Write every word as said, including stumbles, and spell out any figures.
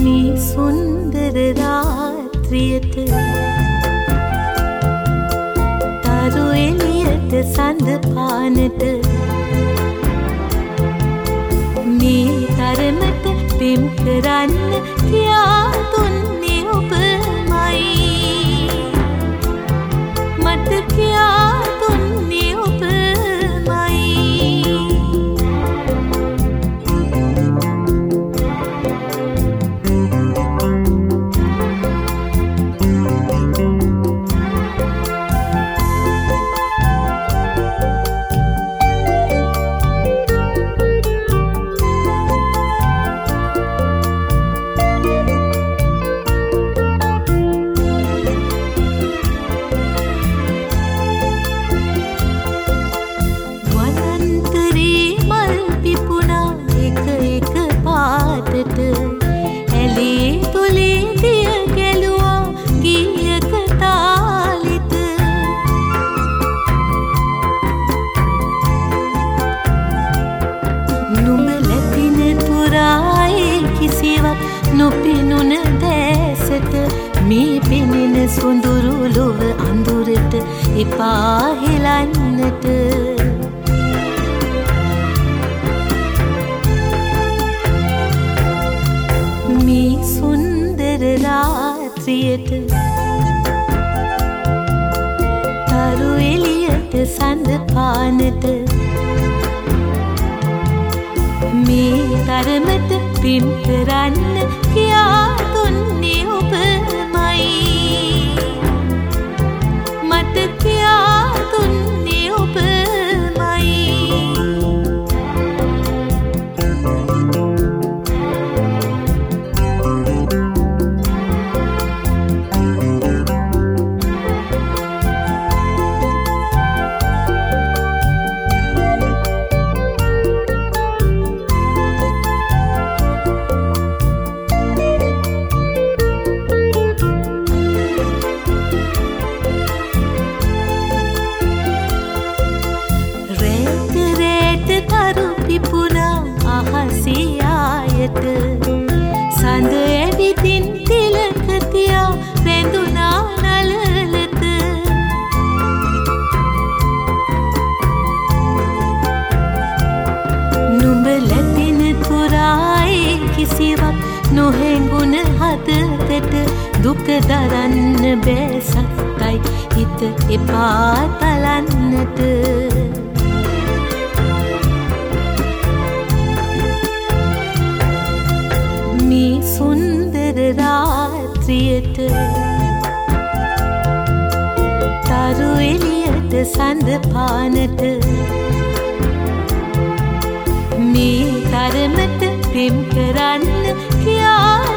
මේ සුන්දර රාත්‍රියට තරු එළියට සඳ පානට මේ තරමට පෙම් කරන්න කියා දුන්නේ ඔබමයි මට කියා දුන්නේ ඔබමයි ඇලේ තුලේ දිය ගැලුවා ගීයක තාලෙට නුඹ ලැබින තුරායේ කිසිවක් නොපෙනුන දැසට මේ පෙනෙන සොඳුරු ලොව අඳුරට එපා හෙලන්නට මේ සුන්දර රාත්‍රියට තරු එළියට සඳ පානට මේ තරමට පින් කරන්න කියා දුන්නේ ඔබමයි මට කියා දුන්නේ ඔබමයි සඳ ඇවිදින් තිලක තියා රැඳුනා නළලට නුඹ ලැබෙන තුරායේ කිසිවක් නොහැඟුණ හදකට දුක දරන්න බෑ සත්තයි හිත එපා තලන්නට මේ සුන්දර රාත්‍රියට තරු එළියට සඳ පානට මේ තරමට පෙම් කරන්න කියා